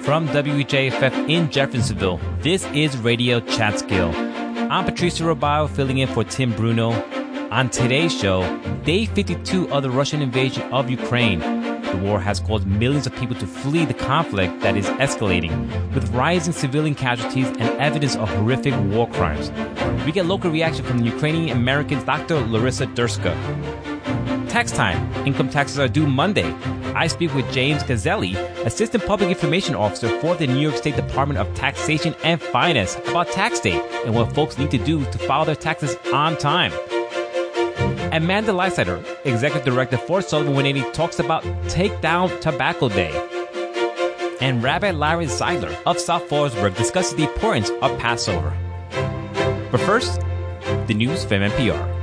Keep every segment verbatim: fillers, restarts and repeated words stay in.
From W J F F in Jeffersonville, this is Radio Chatskill. I'm Patricio Robayo filling in for Tim Bruno. On today's show, day fifty-two of the Russian invasion of Ukraine. The war has caused millions of people to flee the conflict that is escalating, with rising civilian casualties and evidence of horrific war crimes. We get local reaction from the Ukrainian American's Doctor Larissa Durska. Tax time. Income taxes are due Monday. I speak with James Gazzelli, Assistant Public Information Officer for the New York State Department of Taxation and Finance, about tax day and what folks need to do to file their taxes on time. Amanda Lysider, Executive Director for Sullivan one eighty, talks about Take Down Tobacco Day. And Rabbi Larry Zeidler of South Forestburg discusses the importance of Passover. But first, the news from N P R.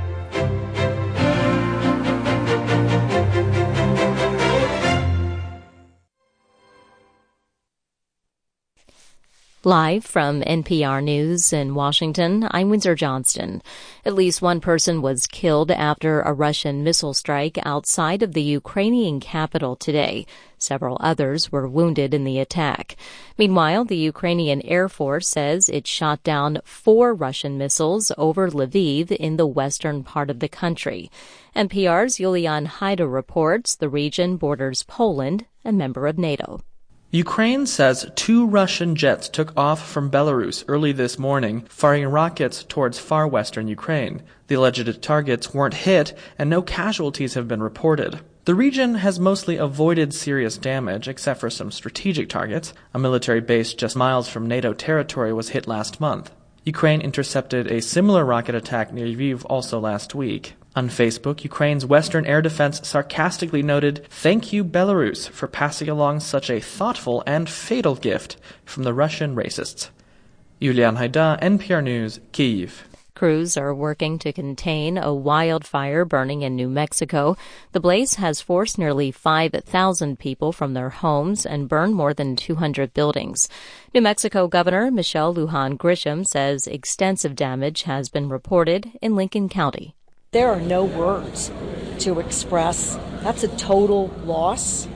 Live from N P R News in Washington, I'm Windsor Johnston. At least one person was killed after a Russian missile strike outside of the Ukrainian capital today. Several others were wounded in the attack. Meanwhile, the Ukrainian Air Force says it shot down four Russian missiles over Lviv in the western part of the country. N P R's Yulian Haida reports the region borders Poland, a member of NATO. Ukraine says two Russian jets took off from Belarus early this morning, firing rockets towards far western Ukraine. The alleged targets weren't hit, and no casualties have been reported. The region has mostly avoided serious damage, except for some strategic targets. A military base just miles from NATO territory was hit last month. Ukraine intercepted a similar rocket attack near Lviv also last week. On Facebook, Ukraine's Western Air Defense sarcastically noted, "Thank you, Belarus, for passing along such a thoughtful and fatal gift from the Russian racists." Yulian Haida, N P R News, Kyiv. Crews are working to contain a wildfire burning in New Mexico. The blaze has forced nearly five thousand people from their homes and burned more than two hundred buildings. New Mexico Governor Michelle Lujan Grisham says extensive damage has been reported in Lincoln County. There are no words to express. That's a total loss.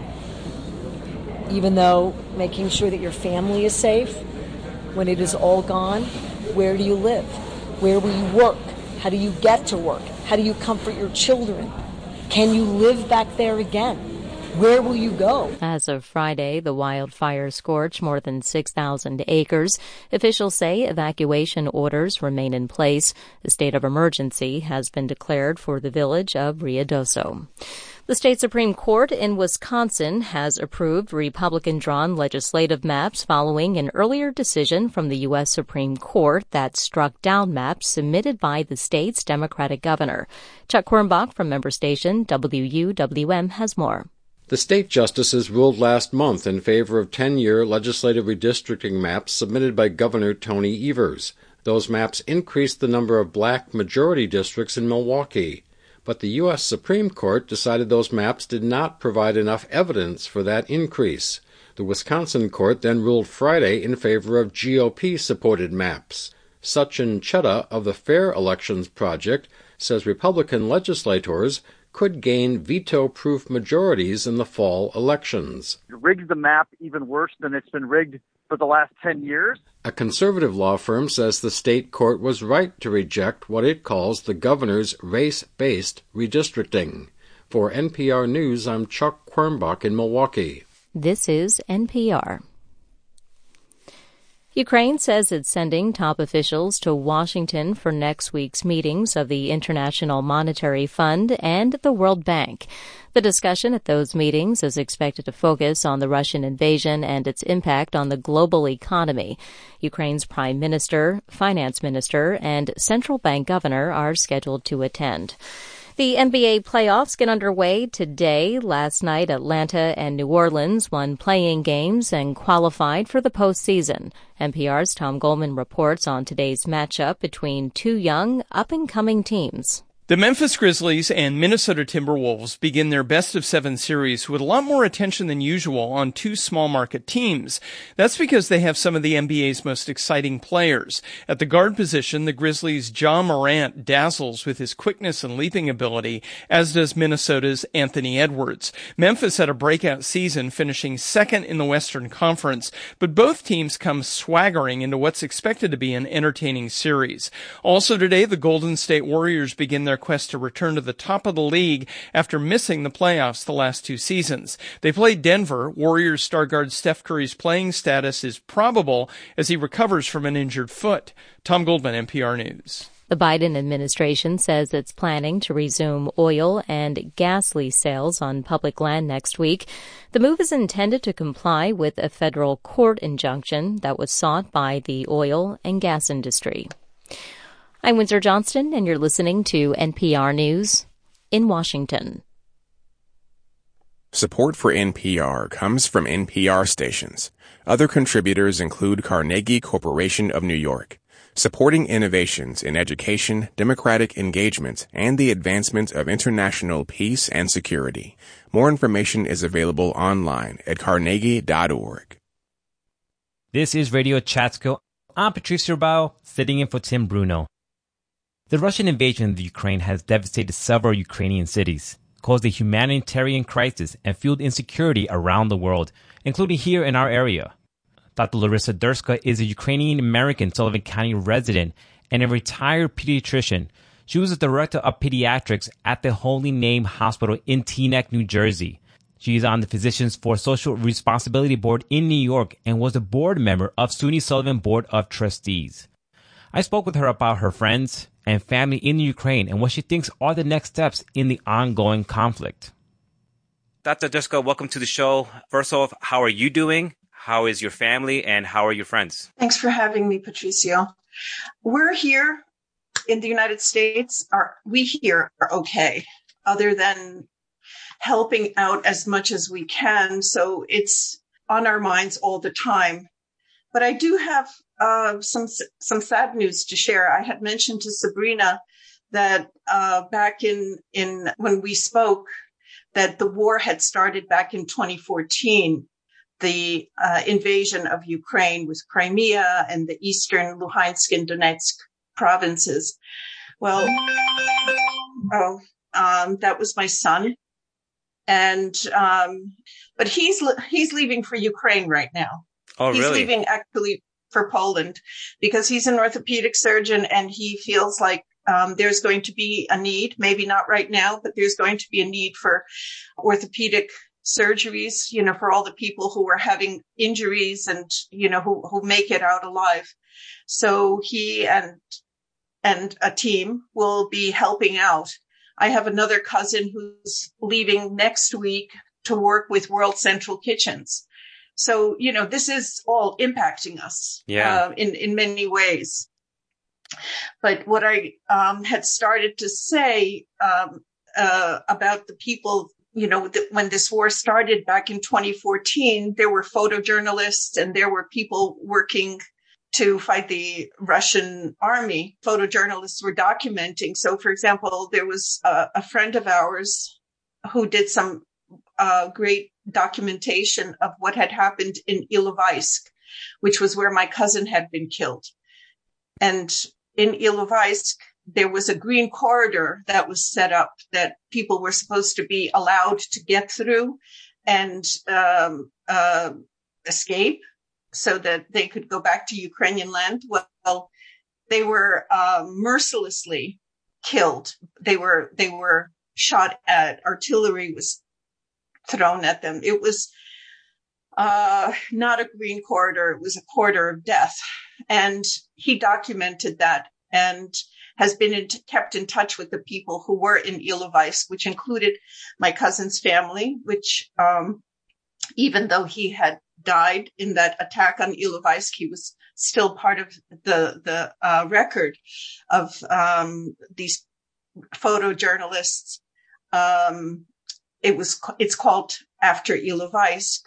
Even though making sure that your family is safe, when it is all gone, where do you live? Where will you work? How do you get to work? How do you comfort your children? Can you live back there again? Where will you go? As of Friday, the wildfire scorched more than six thousand acres. Officials say evacuation orders remain in place. A state of emergency has been declared for the village of Ruidoso. The state Supreme Court in Wisconsin has approved Republican-drawn legislative maps following an earlier decision from the U S Supreme Court that struck down maps submitted by the state's Democratic governor. Chuck Quirmbach from member station W U W M has more. The state justices ruled last month in favor of ten-year legislative redistricting maps submitted by Governor Tony Evers. Those maps increased the number of black majority districts in Milwaukee. But the U S Supreme Court decided those maps did not provide enough evidence for that increase. The Wisconsin court then ruled Friday in favor of G O P-supported maps. Sachin Chedda of the Fair Elections Project says Republican legislators could gain veto-proof majorities in the fall elections. It rigs the map even worse than it's been rigged for the last ten years. A conservative law firm says the state court was right to reject what it calls the governor's race-based redistricting. For N P R News, I'm Chuck Quirmbach in Milwaukee. This is N P R. Ukraine says it's sending top officials to Washington for next week's meetings of the International Monetary Fund and the World Bank. The discussion at those meetings is expected to focus on the Russian invasion and its impact on the global economy. Ukraine's Prime Minister, Finance Minister, and Central Bank Governor are scheduled to attend. The N B A playoffs get underway today. Last night, Atlanta and New Orleans won playing games and qualified for the postseason. N P R's Tom Goldman reports on today's matchup between two young, up-and-coming teams. The Memphis Grizzlies and Minnesota Timberwolves begin their best-of-seven series with a lot more attention than usual on two small-market teams. That's because they have some of the N B A's most exciting players. At the guard position, the Grizzlies' Ja Morant dazzles with his quickness and leaping ability, as does Minnesota's Anthony Edwards. Memphis had a breakout season, finishing second in the Western Conference, but both teams come swaggering into what's expected to be an entertaining series. Also today, the Golden State Warriors begin their quest to return to the top of the league after missing the playoffs the last two seasons. They played Denver. Warriors star guard Steph Curry's playing status is probable as he recovers from an injured foot. Tom Goldman, N P R News. The Biden administration says it's planning to resume oil and gas lease sales on public land next week. The move is intended to comply with a federal court injunction that was sought by the oil and gas industry. I'm Windsor Johnston, and you're listening to N P R News in Washington. Support for N P R comes from N P R stations. Other contributors include Carnegie Corporation of New York, supporting innovations in education, democratic engagement, and the advancement of international peace and security. More information is available online at carnegie dot org. This is Radio Chatskill. I'm Patricio Robayo, sitting in for Tim Bruno. The Russian invasion of the Ukraine has devastated several Ukrainian cities, caused a humanitarian crisis, and fueled insecurity around the world, including here in our area. Doctor Larissa Durska is a Ukrainian-American Sullivan County resident and a retired pediatrician. She was the director of pediatrics at the Holy Name Hospital in Teaneck, New Jersey. She is on the Physicians for Social Responsibility Board in New York and was a board member of SUNY Sullivan Board of Trustees. I spoke with her about her friends and family in Ukraine and what she thinks are the next steps in the ongoing conflict. Doctor Durska, welcome to the show. First off, how are you doing? How is your family and how are your friends? Thanks for having me, Patricio. We're here in the United States. Are we here are okay, other than helping out as much as we can. So it's on our minds all the time. But I do have uh, some some sad news to share. I had mentioned to Sabrina that uh, back in in when we spoke, that the war had started back in twenty fourteen. The uh, invasion of Ukraine with Crimea and the eastern Luhansk and Donetsk provinces. Well, oh, um, that was my son, and um, but he's he's leaving for Ukraine right now. Oh, he's really? leaving actually for Poland because he's an orthopedic surgeon and he feels like um, there's going to be a need, maybe not right now, but there's going to be a need for orthopedic surgeries, you know, for all the people who are having injuries and, you know, who, who make it out alive. So he and, and a team will be helping out. I have another cousin who's leaving next week to work with World Central Kitchens. So, you know, this is all impacting us yeah. uh, in, in many ways. But what I um, had started to say um, uh, about the people, you know, th- when this war started back in twenty fourteen, there were photojournalists and there were people working to fight the Russian army. Photojournalists were documenting. So, for example, there was a, a friend of ours who did some uh, great documentation of what had happened in Ilovaisk, which was where my cousin had been killed. And in Ilovaisk, there was a green corridor that was set up that people were supposed to be allowed to get through and um, uh, escape so that they could go back to Ukrainian land. Well, they were uh, mercilessly killed. They were they were shot at. Artillery was thrown at them. It was uh, not a green corridor. It was a corridor of death. And he documented that and has been in t- kept in touch with the people who were in Ilovaisk, which included my cousin's family, which um, even though he had died in that attack on Ilovaisk, he was still part of the, the uh, record of um, these photojournalists. Um, It was, it's called After Ilovaisk.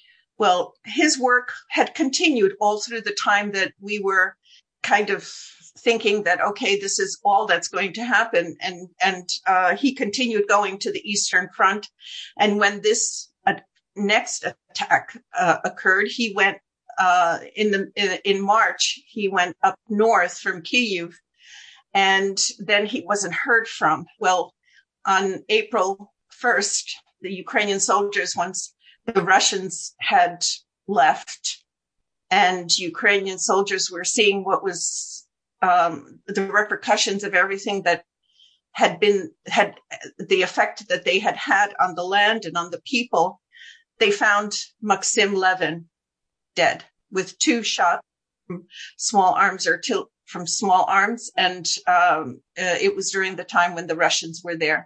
Well, his work had continued all through the time that we were kind of thinking that, okay, this is all that's going to happen. And, and, uh, he continued going to the Eastern Front. And when this uh, next attack, uh, occurred, he went, uh, in the, in, in March, he went up north from Kyiv, and then he wasn't heard from. Well, on April first, the Ukrainian soldiers, once the Russians had left and Ukrainian soldiers were seeing what was um, the repercussions of everything that had been, had the effect that they had had on the land and on the people, they found Maxim Levin dead with two shots from small arms or til- from small arms. And um, uh, it was during the time when the Russians were there.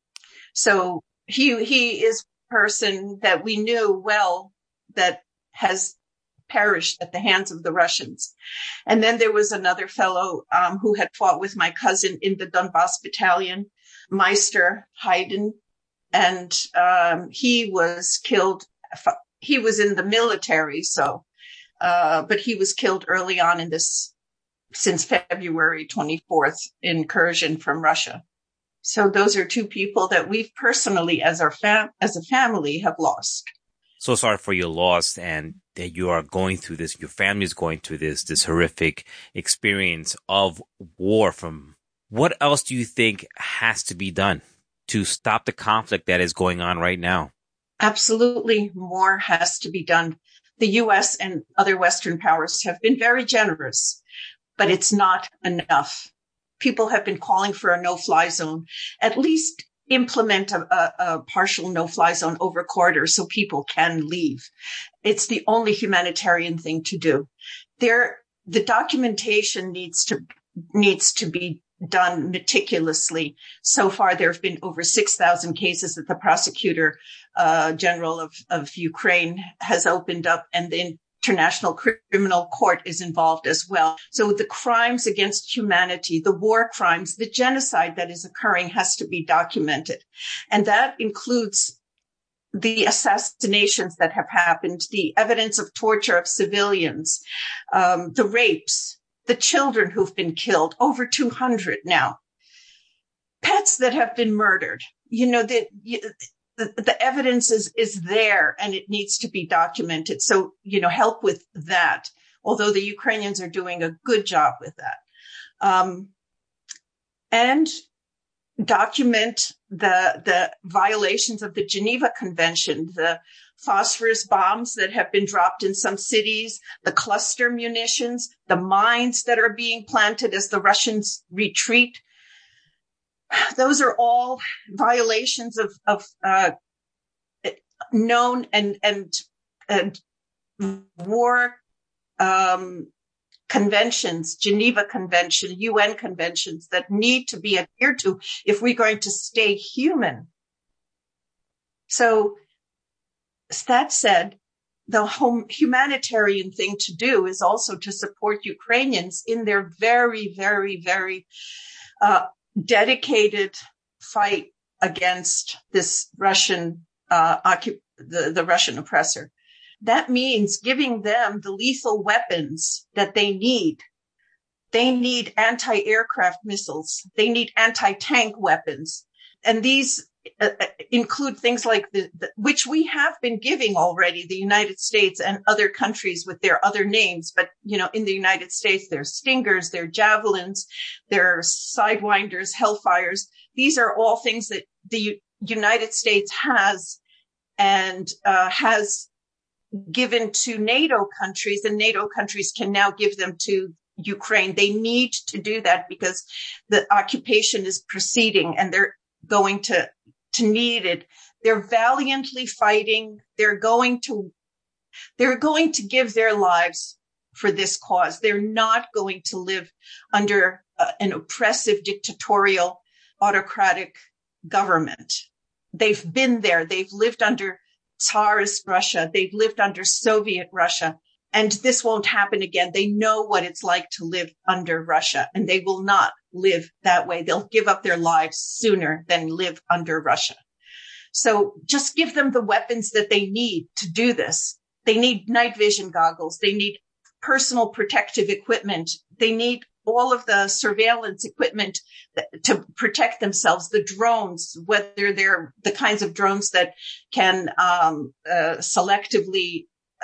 So he, he is a person that we knew well that has perished at the hands of the Russians. And then there was another fellow um, who had fought with my cousin in the Donbass battalion, Meister Hayden. And um, he was killed. He was in the military, so, uh, but he was killed early on in this, since February twenty-fourth, incursion from Russia. So those are two people that we've personally, as our fam, as a family, have lost. So sorry for your loss, and that you are going through this. Your family is going through this, this horrific experience of war. From what else do you think has to be done to stop the conflict that is going on right now? Absolutely, more has to be done. The U S and other Western powers have been very generous, but it's not enough. People have been calling for a no-fly zone, at least implement a, a, a partial no-fly zone over corridors so people can leave. It's the only humanitarian thing to do. There, the documentation needs to, needs to be done meticulously. So far, there have been over six thousand cases that the prosecutor uh, general of, of Ukraine has opened up, and the International Criminal Court is involved as well. So the crimes against humanity, the war crimes, the genocide that is occurring has to be documented. And that includes the assassinations that have happened, the evidence of torture of civilians, um, the rapes, the children who've been killed, over two hundred now, pets that have been murdered. You know, the, the, the evidence is, is there, and it needs to be documented. So, you know, help with that, although the Ukrainians are doing a good job with that. Um, and document the, the violations of the Geneva Convention, the phosphorus bombs that have been dropped in some cities, the cluster munitions, the mines that are being planted as the Russians retreat. Those are all violations of, of uh, known and, and, and war um, conventions, Geneva Convention, U N conventions that need to be adhered to if we're going to stay human. So, that said, the home humanitarian thing to do is also to support Ukrainians in their very, very, very uh, dedicated fight against this Russian, uh, occup- the, the Russian oppressor. That means giving them the lethal weapons that they need. They need anti-aircraft missiles. They need anti-tank weapons. And these uh, include things like the, the, which we have been giving already, the United States and other countries with their other names. But, you know, in the United States, there's Stingers, there are Javelins, there are Sidewinders, Hellfires. These are all things that the U- United States has and uh, has given to NATO countries, and NATO countries can now give them to Ukraine. They need to do that because the occupation is proceeding and they're going to, to need it. They're valiantly fighting. They're going to, they're going to give their lives for this cause. They're not going to live under uh, an oppressive, dictatorial, autocratic government. They've been there. They've lived under Tsarist Russia. They've lived under Soviet Russia. And this won't happen again. They know what it's like to live under Russia, and they will not live that way. They'll give up their lives sooner than live under Russia. So just give them the weapons that they need to do this. They need night vision goggles. They need personal protective equipment. They need all of the surveillance equipment to protect themselves, the drones, whether they're the kinds of drones that can um, uh, selectively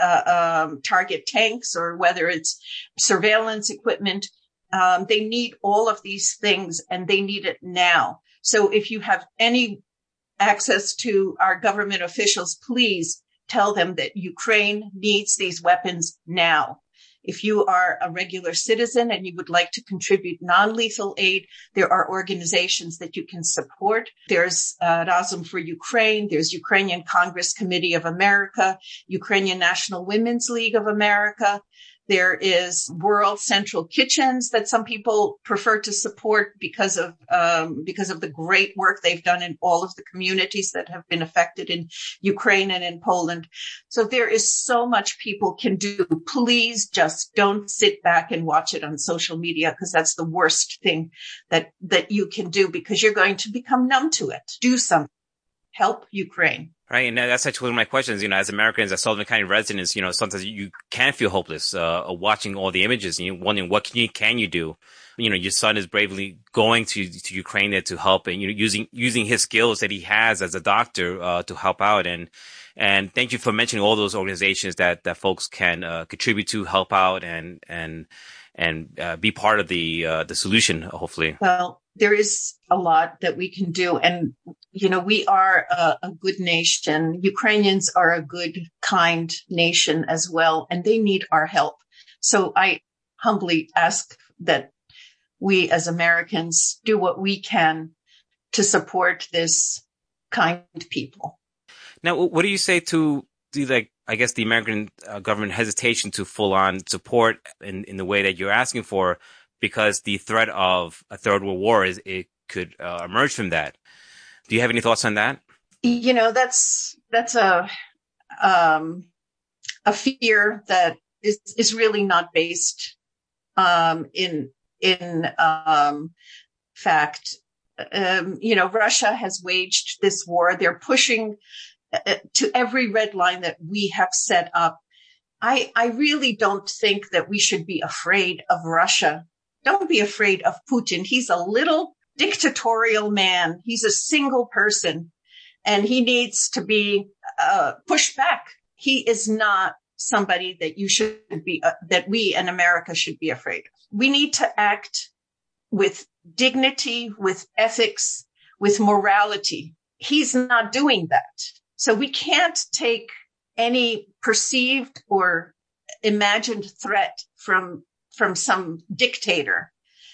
uh, um, target tanks, or whether it's surveillance equipment. Um, they need all of these things, and they need it now. So if you have any access to our government officials, please tell them that Ukraine needs these weapons now. If you are a regular citizen and you would like to contribute non-lethal aid, there are organizations that you can support. There's uh, Razum for Ukraine. There's Ukrainian Congress Committee of America, Ukrainian National Women's League of America. There is World Central Kitchens that some people prefer to support because of um, because of the great work they've done in all of the communities that have been affected in Ukraine and in Poland. So there is so much people can do. Please just don't sit back and watch it on social media, because that's the worst thing that that you can do, because you're going to become numb to it. Do something. Help Ukraine. Right. And that's actually one of my questions. You know, as Americans, as Sullivan County residents, you know, sometimes you can feel hopeless, uh, watching all the images and you're wondering, what can you, can you do? You know, your son is bravely going to, to Ukraine there to help, and, you know, using, using his skills that he has as a doctor, uh, to help out. And, and thank you for mentioning all those organizations that, that folks can, uh, contribute to, help out, and, and, and, uh, be part of the, uh, the solution, hopefully. Well, there is a lot that we can do. And, you know, we are a, a good nation. Ukrainians are a good, kind nation as well, and they need our help. So I humbly ask that we as Americans do what we can to support this kind people. Now, what do you say to the, like, I guess the American uh, government hesitation to full on support in, in the way that you're asking for, because the threat of a third world war is, it could uh, emerge from that? Do you have any thoughts on that? You know, that's, that's a, um, a fear that is, is really not based, um, in, in, um, fact. Um, you know, Russia has waged this war. They're pushing uh, to every red line that we have set up. I, I really don't think that we should be afraid of Russia. Don't be afraid of Putin. He's a little dictatorial man. He's a single person, and he needs to be uh, pushed back. He is not somebody that you should be, uh, that we in America should be afraid of. We need to act with dignity, with ethics, with morality. He's not doing that. So we can't take any perceived or imagined threat from from some dictator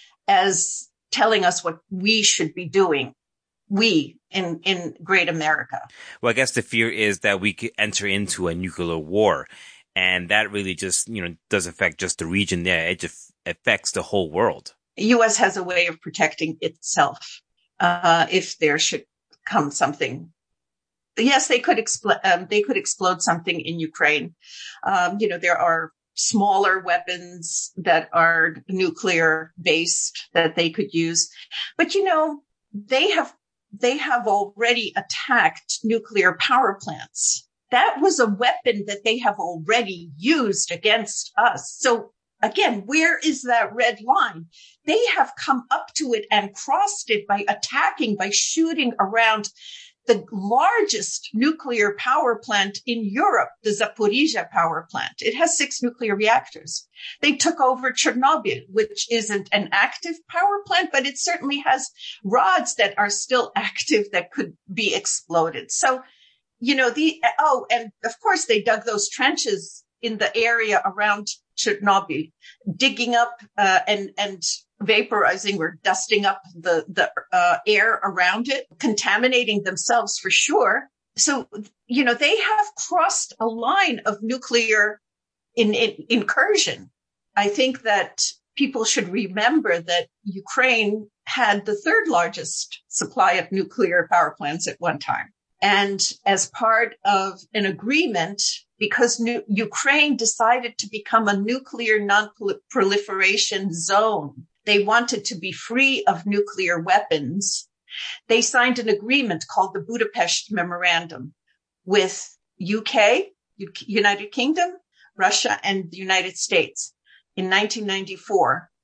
as telling us what we should be doing, we in, in great America. Well, I guess the fear is that we could enter into a nuclear war, and that really just, you know, doesn't affect just the region there. It just affects the whole world. The U S has a way of protecting itself, uh, if there should come something. Yes, they could expl- um, they could explode something in Ukraine. Um, you know, there are smaller weapons that are nuclear based that they could use. But, you know, they have, they have already attacked nuclear power plants. That was a weapon that they have already used against us. So again, where is that red line? They have come up to it and crossed it by attacking, by shooting around the largest nuclear power plant in Europe, the Zaporizhzhia power plant. It has six nuclear reactors. They took over Chernobyl, which isn't an active power plant, but it certainly has rods that are still active that could be exploded. So, you know, the, oh, and of course they dug those trenches in the area around Chernobyl, digging up, uh, and, and, vaporizing or dusting up the, the uh, air around it, contaminating themselves for sure. So, you know, they have crossed a line of nuclear in, in, incursion. I think that people should remember that Ukraine had the third largest supply of nuclear power plants at one time. And as part of an agreement, because new, Ukraine decided to become a nuclear non-proliferation zone, they wanted to be free of nuclear weapons. They signed an agreement called the Budapest Memorandum with U K, United Kingdom, Russia, and the United States in nineteen ninety-four.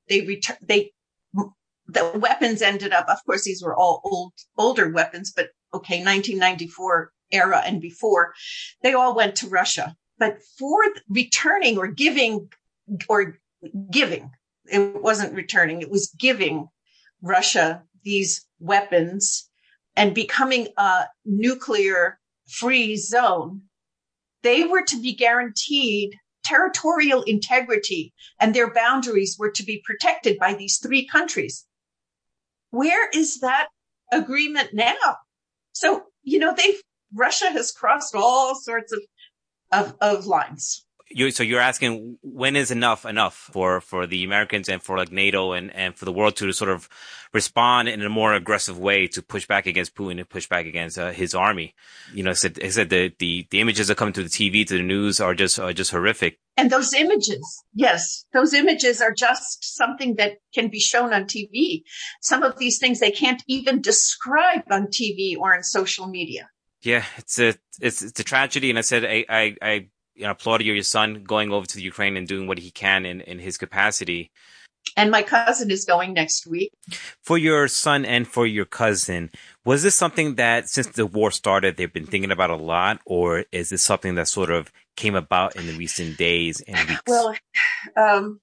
they ret- they the weapons ended up, of course, these were all old older weapons, but okay, nineteen ninety-four era and before, they all went to Russia. But for returning or giving or giving, it wasn't returning, it was giving Russia these weapons and becoming a nuclear free zone, they were to be guaranteed territorial integrity and their boundaries were to be protected by these three countries. Where is that agreement now? So, you know, they've, Russia has crossed all sorts of Of, of lines. You, so you're asking, when is enough enough for, for the Americans and for like NATO and, and for the world to sort of respond in a more aggressive way to push back against Putin and push back against uh, his army? You know, I said, I said the, the, the images that come to the T V, to the news are just, are just horrific. And those images, yes, those images are just something that can be shown on T V. Some of these things they can't even describe on T V or in social media. Yeah, it's a it's it's a tragedy, and I said I I, I you know, applaud your son going over to the Ukraine and doing what he can in, in his capacity. And my cousin is going next week. For your son and for your cousin, was this something that since the war started they've been thinking about a lot, or is this something that sort of came about in the recent days and weeks? Well, um,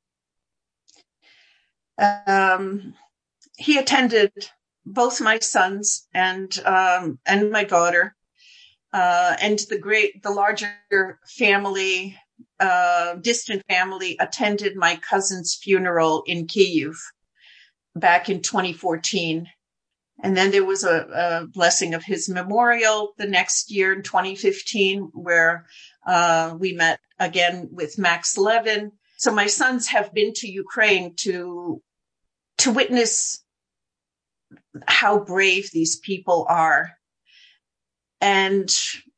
um, he attended both my sons and um, and my daughter. Uh, and the great, the larger family, uh, distant family attended my cousin's funeral in Kyiv back in twenty fourteen. And then there was a, a blessing of his memorial the next year in twenty fifteen, where, uh, we met again with Max Levin. So my sons have been to Ukraine to, to witness how brave these people are. And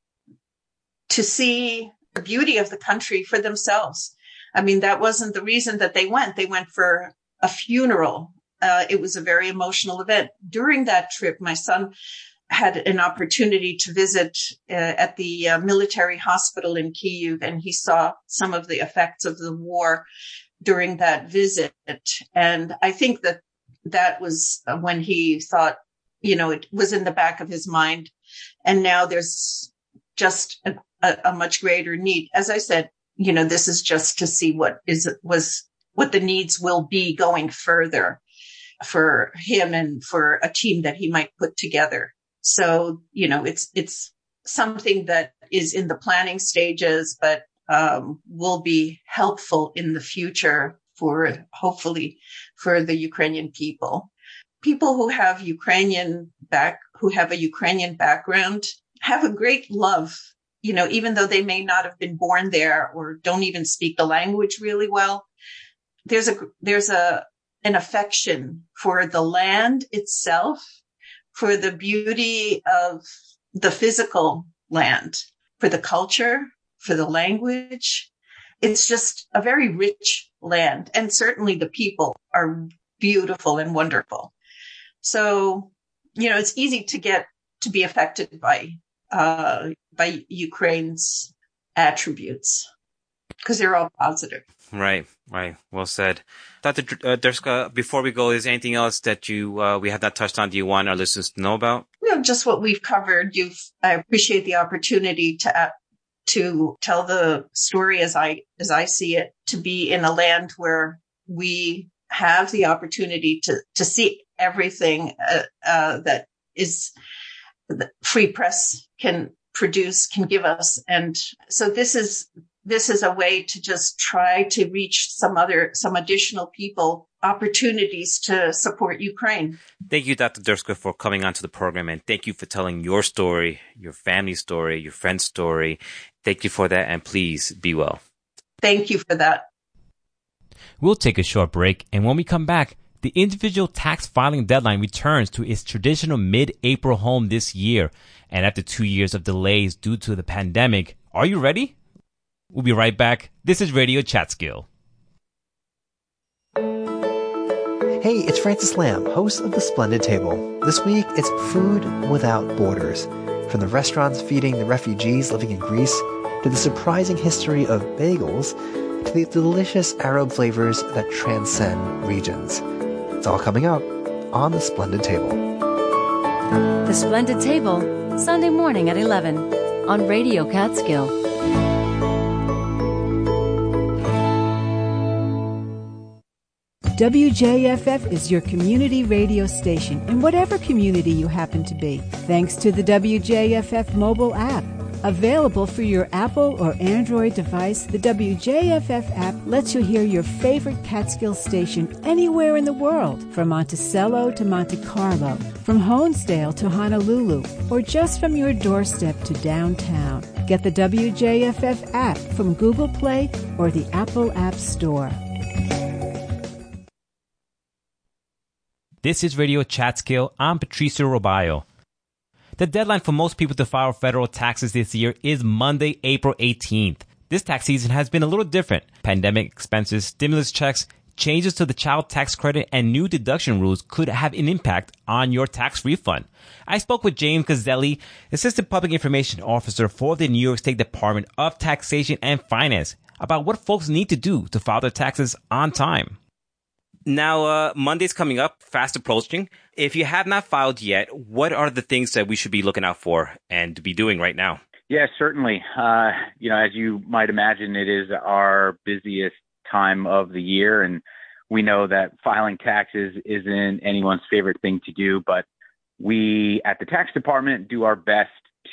to see the beauty of the country for themselves. I mean, that wasn't the reason that they went. They went for a funeral. Uh, it was a very emotional event. During that trip, my son had an opportunity to visit uh, at the uh, military hospital in Kyiv, and he saw some of the effects of the war during that visit. And I think that that was when he thought, you know, it was in the back of his mind. And now there's just a, a, a much greater need. As I said, you know, this is just to see what is, was, what the needs will be going further for him and for a team that he might put together. So, you know, it's, it's something that is in the planning stages, but, um, will be helpful in the future for hopefully for the Ukrainian people. People who have Ukrainian back, who have a Ukrainian background have a great love, you know, even though they may not have been born there or don't even speak the language really well. There's a, there's a, an affection for the land itself, for the beauty of the physical land, for the culture, for the language. It's just a very rich land. And certainly the people are beautiful and wonderful. So, you know, it's easy to get to be affected by, uh, by Ukraine's attributes because they're all positive. Right, right. Well said. Doctor Uh, Derska, before we go, is there anything else that you, uh, we have not touched on? Do you want our listeners to know about? No, just what we've covered. You've, I appreciate the opportunity to, uh, to tell the story as I, as I see it, to be in a land where we have the opportunity to, to see everything, uh, uh, that is the free press can produce, can give us. And so this is, this is a way to just try to reach some other, some additional people, opportunities to support Ukraine. Thank you, Doctor Derska, for coming onto the program, and thank you for telling your story, your family story, your friend's story. Thank you for that, and please be well. Thank you for that. We'll take a short break, and when we come back, the individual tax filing deadline returns to its traditional mid-April home this year. And after two years of delays due to the pandemic, are you ready? We'll be right back. This is Radio Chatskill. Hey, it's Francis Lamb, host of The Splendid Table. This week, it's food without borders. From the restaurants feeding the refugees living in Greece to the surprising history of bagels, to the delicious Arab flavors that transcend regions. It's all coming up on The Splendid Table. The Splendid Table, Sunday morning at eleven on Radio Catskill. W J F F is your community radio station in whatever community you happen to be. Thanks to the W J F F mobile app. Available for your Apple or Android device, the W J F F app lets you hear your favorite Catskill station anywhere in the world, from Monticello to Monte Carlo, from Honesdale to Honolulu, or just from your doorstep to downtown. Get the W J F F app from Google Play or the Apple App Store. This is Radio Catskill. I'm Patricio Robayo. The deadline for most people to file federal taxes this year is Monday, April eighteenth. This tax season has been a little different. Pandemic expenses, stimulus checks, changes to the child tax credit, and new deduction rules could have an impact on your tax refund. I spoke with James Gazzelli, Assistant Public Information Officer for the New York State Department of Taxation and Finance, about what folks need to do to file their taxes on time. Now, uh, Monday's coming up, fast approaching. If you have not filed yet, what are the things that we should be looking out for and to be doing right now? Yeah, certainly. Uh, you know, as you might imagine, it is our busiest time of the year, and we know that filing taxes isn't anyone's favorite thing to do, but we at the tax department do our best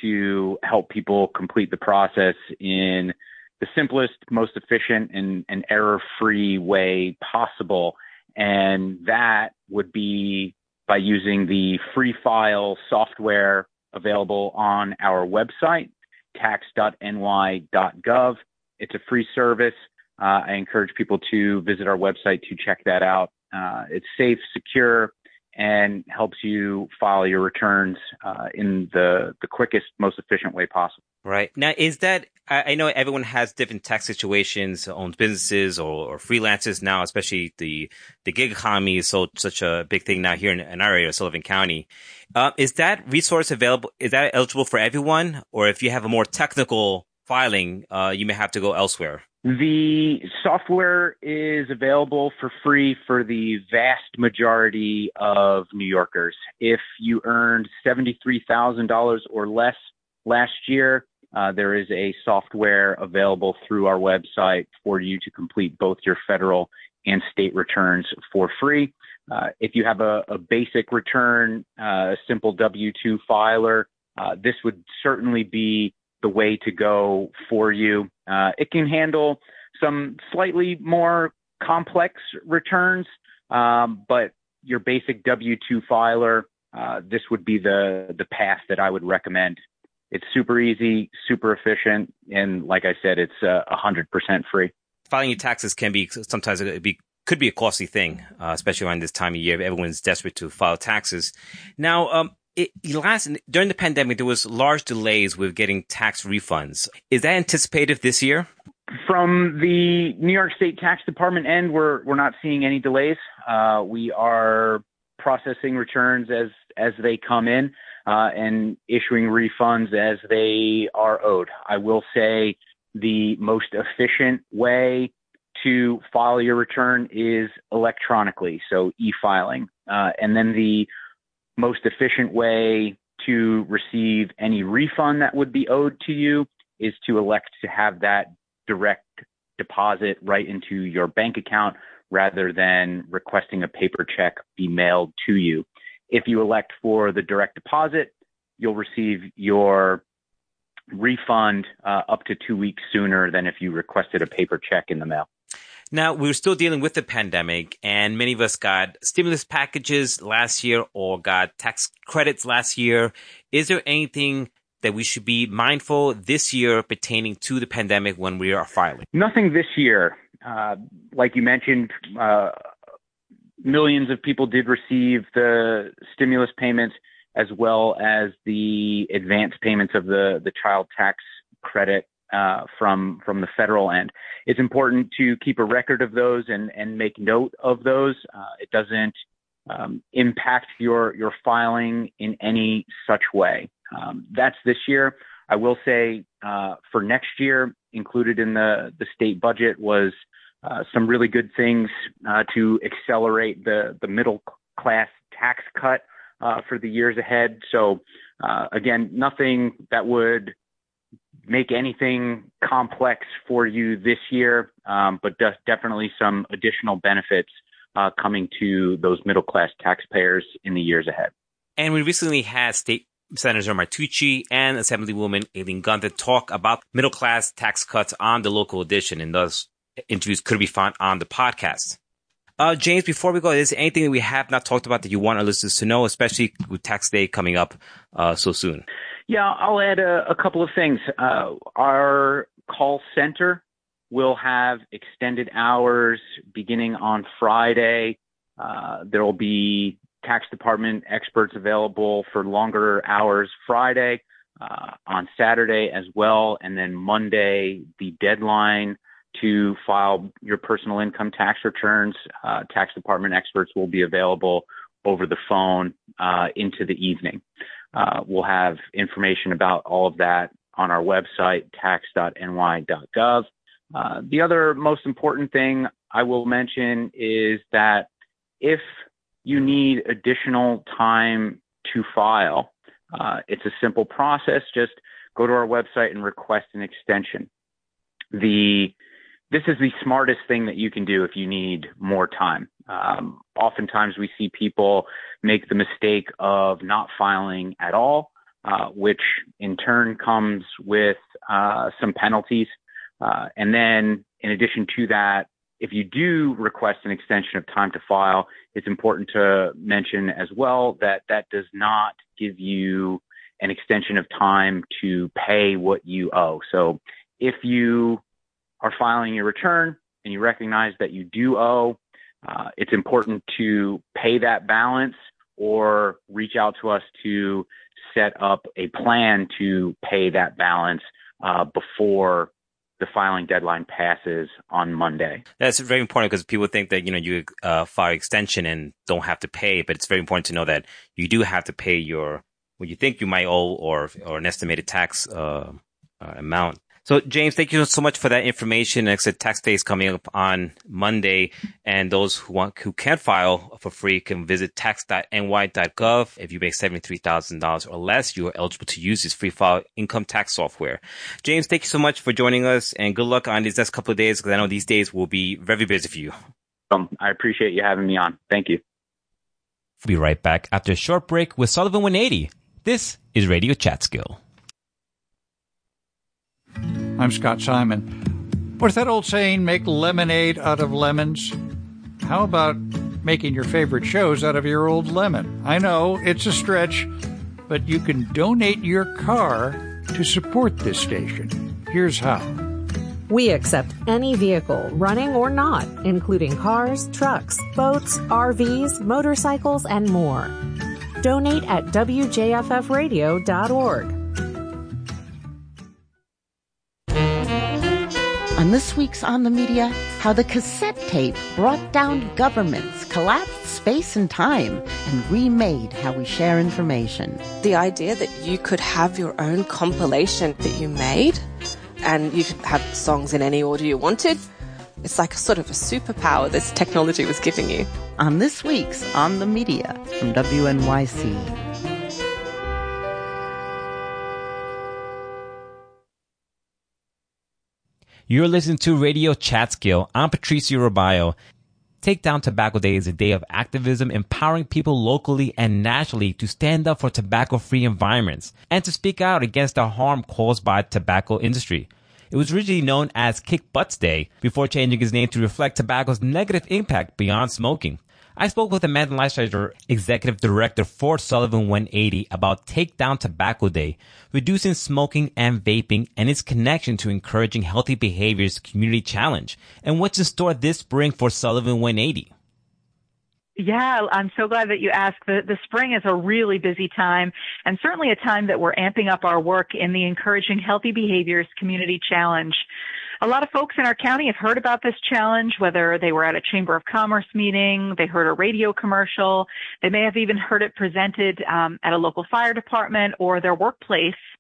to help people complete the process in the simplest, most efficient, and, and error-free way possible. And that would be by using the free file software available on our website, tax dot n y dot gov. It's a free service. Uh, I encourage people to visit our website to check that out. Uh, it's safe, secure, and helps you file your returns uh, in the, the quickest, most efficient way possible. Right. Now, is that, I know everyone has different tax situations, owns businesses or, or freelancers now, especially the, the gig economy is so, such a big thing now here in, in our area, Sullivan County. Uh, is that resource available? Is that eligible for everyone? Or if you have a more technical filing, uh, you may have to go elsewhere? The software is available for free for the vast majority of New Yorkers. If you earned seventy-three thousand dollars or less last year, uh, there is a software available through our website for you to complete both your federal and state returns for free. Uh, if you have a, a basic return, uh, a simple W two filer, uh, this would certainly be the way to go for you. Uh, it can handle some slightly more complex returns, um, but your basic W two filer, uh, this would be the, the path that I would recommend. It's super easy, super efficient, and like I said, it's uh, one hundred percent free. Filing your taxes can be sometimes it be could be a costly thing, uh, especially around this time of year. Everyone's desperate to file taxes. Now, um, It, last during the pandemic, there was large delays with getting tax refunds. Is that anticipated this year? From the New York State Tax Department end, we're we're not seeing any delays. Uh, we are processing returns as as they come in uh, and issuing refunds as they are owed. I will say the most efficient way to file your return is electronically, so e-filing, uh, and then the most efficient way to receive any refund that would be owed to you is to elect to have that direct deposit right into your bank account rather than requesting a paper check be mailed to you. If you elect for the direct deposit, you'll receive your refund uh, up to two weeks sooner than if you requested a paper check in the mail. Now, we're still dealing with the pandemic, and many of us got stimulus packages last year or got tax credits last year. Is there anything that we should be mindful this year pertaining to the pandemic when we are filing? Nothing this year. Uh, like you mentioned, uh, millions of people did receive the stimulus payments as well as the advance payments of the, the child tax credit Uh, from from the federal end. It's important to keep a record of those and, and make note of those. Uh, it doesn't um, impact your your filing in any such way. Um, that's this year. I will say uh, for next year, included in the, the state budget was uh, some really good things uh, to accelerate the, the middle class tax cut uh, for the years ahead. So uh, again, nothing that would make anything complex for you this year, um, but de- definitely some additional benefits uh, coming to those middle class taxpayers in the years ahead. And we recently had State Senator Martucci and Assemblywoman Aileen Gunther talk about middle class tax cuts on the local edition, and those interviews could be found on the podcast. Uh, James, before we go, is there anything that we have not talked about that you want our listeners to know, especially with tax day coming up uh, so soon? Yeah, I'll add a, a couple of things. Uh, our call center will have extended hours beginning on Friday. Uh, there will be tax department experts available for longer hours Friday, uh, on Saturday as well. And then Monday, the deadline to file your personal income tax returns. Uh, tax department experts will be available over the phone uh, into the evening. Uh, we'll have information about all of that on our website, tax dot n y dot gov. Uh, the other most important thing I will mention is that if you need additional time to file, uh, it's a simple process. Just go to our website and request an extension. The This is the smartest thing that you can do if you need more time. Um, oftentimes we see people make the mistake of not filing at all, uh, which in turn comes with uh, some penalties. Uh, and then in addition to that, if you do request an extension of time to file, it's important to mention as well that that does not give you an extension of time to pay what you owe. So if you are filing your return and you recognize that you do owe, uh, it's important to pay that balance or reach out to us to set up a plan to pay that balance uh, before the filing deadline passes on Monday. That's very important because people think that, you know, you uh, file extension and don't have to pay, but it's very important to know that you do have to pay your, what you think you might owe or, or an estimated tax uh, uh, amount. So, James, thank you so much for that information. Like I said, tax day is coming up on Monday, and those who want who can't file for free can visit tax dot n y dot gov. If you make seventy-three thousand dollars or less, you are eligible to use this free file income tax software. James, thank you so much for joining us, and good luck on these next couple of days, because I know these days will be very busy for you. Um, I appreciate you having me on. Thank you. We'll be right back after a short break with Sullivan one eighty. This is Radio Chatskill. I'm Scott Simon. What's that old saying, make lemonade out of lemons? How about making your favorite shows out of your old lemon? I know, it's a stretch, but you can donate your car to support this station. Here's how. We accept any vehicle, running or not, including cars, trucks, boats, R Vs, motorcycles, and more. Donate at w j f f radio dot org. On this week's On the Media, how the cassette tape brought down governments, collapsed space and time, and remade how we share information. The idea that you could have your own compilation that you made, and you could have songs in any order you wanted, it's like a sort of a superpower this technology was giving you. On this week's On the Media from W N Y C. You're listening to Radio Chatskill. I'm Patricio Robayo. Take Down Tobacco Day is a day of activism empowering people locally and nationally to stand up for tobacco-free environments and to speak out against the harm caused by the tobacco industry. It was originally known as Kick Butts Day before changing its name to reflect tobacco's negative impact beyond smoking. I spoke with Amanda Leicester, Executive Director for Sullivan one eighty, about Take Down Tobacco Day, reducing smoking and vaping, and its connection to encouraging healthy behaviors community challenge, and what's in store this spring for Sullivan one eighty. Yeah, I'm so glad that you asked. The, the spring is a really busy time, and certainly a time that we're amping up our work in the Encouraging Healthy Behaviors Community Challenge. A lot of folks in our county have heard about this challenge, whether they were at a Chamber of Commerce meeting, they heard a radio commercial, they may have even heard it presented um, at a local fire department or their workplace.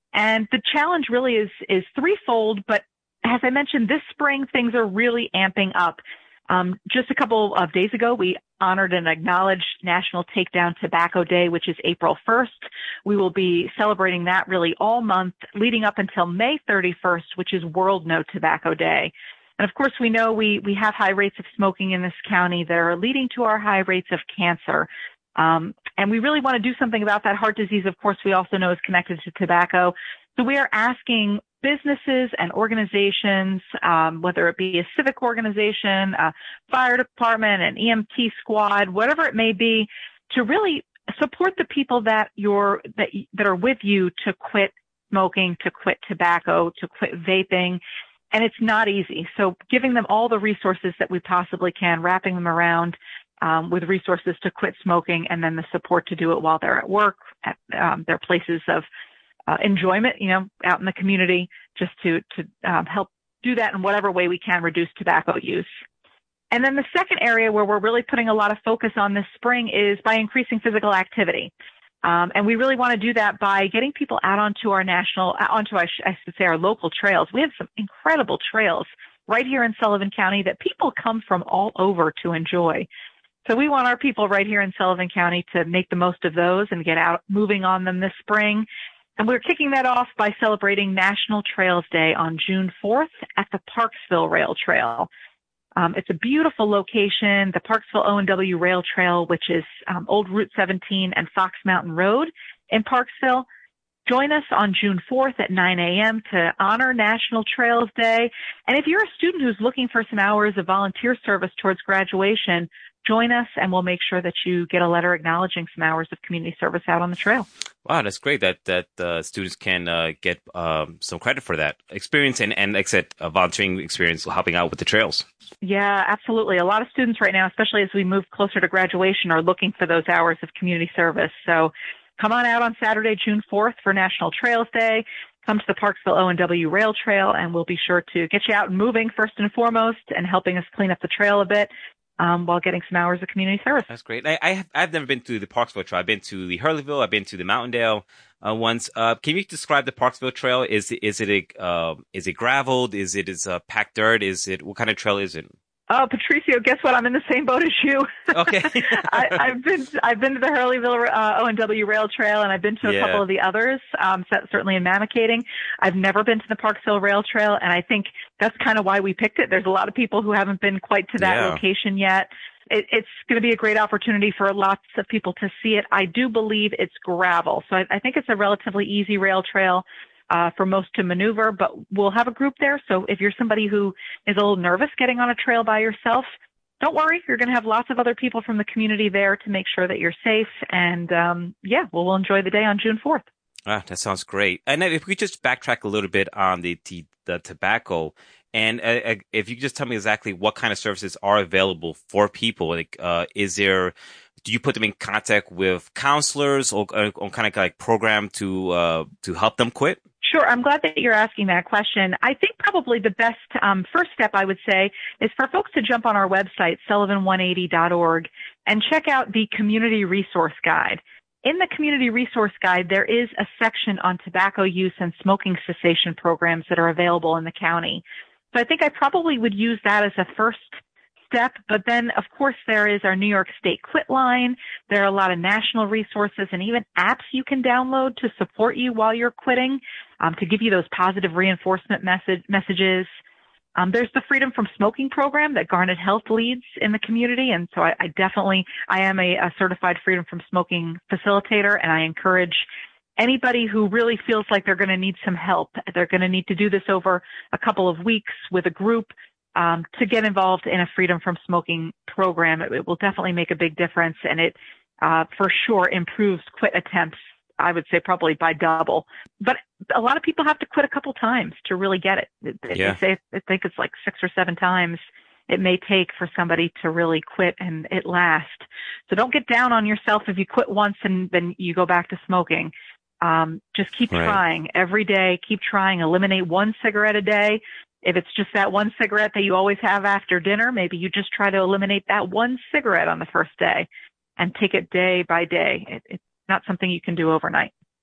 And the challenge really is, is threefold, but as I mentioned, this spring, things are really amping up. Um, just a couple of days ago, we honored and acknowledged National Takedown Tobacco Day, which is April first. We will be celebrating that really all month leading up until May thirty-first, which is World No Tobacco Day. And of course, we know we, we have high rates of smoking in this county that are leading to our high rates of cancer. Um, and we really want to do something about that. Heart disease, of course, we also know is connected to tobacco. So we are asking businesses and organizations, um, whether it be a civic organization, a fire department, an E M T squad, whatever it may be, to really support the people that you're that that are with you to quit smoking, to quit tobacco, to quit vaping. And it's not easy. So giving them all the resources that we possibly can, wrapping them around um, with resources to quit smoking, and then the support to do it while they're at work, at um, their places of Uh, enjoyment, you know, out in the community, just to, to um, help do that in whatever way we can reduce tobacco use. And then the second area where we're really putting a lot of focus on this spring is by increasing physical activity. Um, and we really want to do that by getting people out onto our national, onto, I, sh- I should say, our local trails. We have some incredible trails right here in Sullivan County that people come from all over to enjoy. So we want our people right here in Sullivan County to make the most of those and get out moving on them this spring. And we're kicking that off by celebrating National Trails Day on June fourth at the Parksville Rail Trail. Um, it's a beautiful location, the Parksville O and W Rail Trail, which is um, Old Route seventeen and Fox Mountain Road in Parksville. Join us on June fourth at nine a.m. to honor National Trails Day. And if you're a student who's looking for some hours of volunteer service towards graduation, join us and we'll make sure that you get a letter acknowledging some hours of community service out on the trail. Wow, that's great that that uh, students can uh, get um, some credit for that experience and, and like I said, a volunteering experience helping out with the trails. Yeah, absolutely. A lot of students right now, especially as we move closer to graduation, are looking for those hours of community service. So come on out on Saturday, June fourth for National Trails Day. Come to the Parksville O and W Rail Trail, and we'll be sure to get you out and moving first and foremost and helping us clean up the trail a bit. Um, while getting some hours of community service. That's great. I, I have, I've never been to the Parksville Trail. I've been to the Hurleyville. I've been to the Mountaindale uh, once. Uh, can you describe the Parksville Trail? Is it, is it a, uh, is it graveled? Is it is uh, packed dirt? Is it, what kind of trail is it? Oh, Patricio, guess what? I'm in the same boat as you. Okay. I, I've been I've been to the Hurleyville uh, O and W Rail Trail, and I've been to a yeah. couple of the others, um, certainly in Mamakating. I've never been to the Parksville Rail Trail, and I think that's kind of why we picked it. There's a lot of people who haven't been quite to that yeah. location yet. It, it's going to be a great opportunity for lots of people to see it. I do believe it's gravel, so I, I think it's a relatively easy rail trail uh, for most to maneuver, but we'll have a group there. So if you're somebody who is a little nervous getting on a trail by yourself, don't worry. You're going to have lots of other people from the community there to make sure that you're safe. And, um, yeah, well, we'll enjoy the day on June fourth. Ah, that sounds great. And if we could just backtrack a little bit on the, the, the tobacco, and uh, if you could just tell me exactly what kind of services are available for people, like, uh, is there, do you put them in contact with counselors or, or, or kind of like program to, uh, to help them quit? Sure. I'm glad that you're asking that question. I think probably the best um, first step, I would say, is for folks to jump on our website, sullivan one eighty dot org, and check out the Community Resource Guide. In the Community Resource Guide, there is a section on tobacco use and smoking cessation programs that are available in the county. So I think I probably would use that as a first step. But then, of course, there is our New York State Quit Line. There are a lot of national resources and even apps you can download to support you while you're quitting, um, to give you those positive reinforcement message, messages. Um, there's the Freedom from Smoking program that Garnet Health leads in the community. And so I, I definitely, I am a, a certified Freedom from Smoking facilitator, and I encourage anybody who really feels like they're going to need some help. They're going to need to do this over a couple of weeks with a group, um, to get involved in a Freedom from Smoking program. It, it will definitely make a big difference, and it, uh, for sure improves quit attempts, I would say probably by double. But a lot of people have to quit a couple times to really get it. Yeah. They say, I think it's like six or seven times it may take for somebody to really quit and it lasts. So don't get down on yourself if you quit once and then you go back to smoking. Um, just keep right. trying every day. Keep trying. Eliminate one cigarette a day. If it's just that one cigarette that you always have after dinner, maybe you just try to eliminate that one cigarette on the first day and take it day by day. It, it's not something you can do overnight.